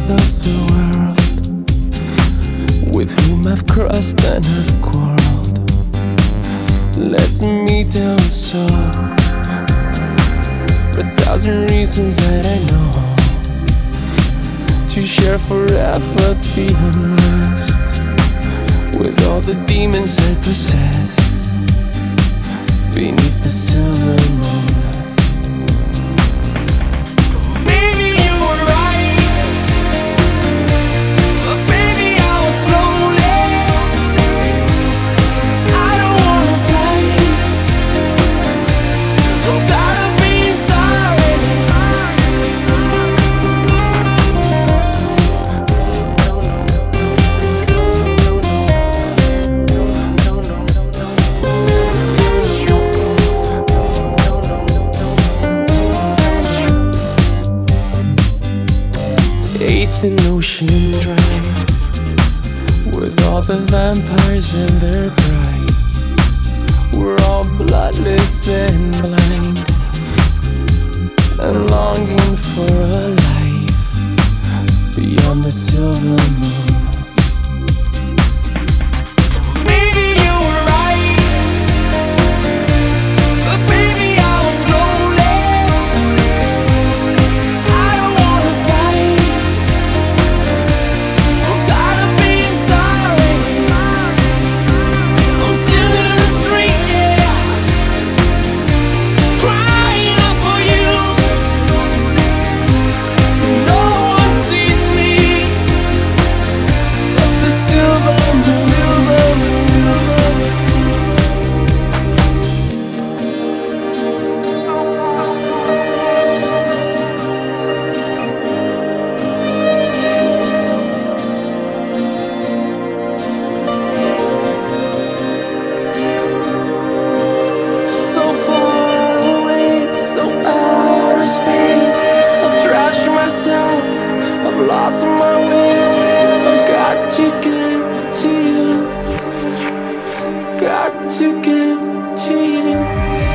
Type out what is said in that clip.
rest of the world, with whom I've crossed and have quarreled, lets me down so. A thousand reasons that I know to share forever the unrest with all the demons I possess beneath the silver moon. Eighth and Ocean Drive, with all the vampires and their brides. We're all bloodless and blind, and longing for a life beyond the silver moon. I've lost my way. I've got to get to you. Got to get to you.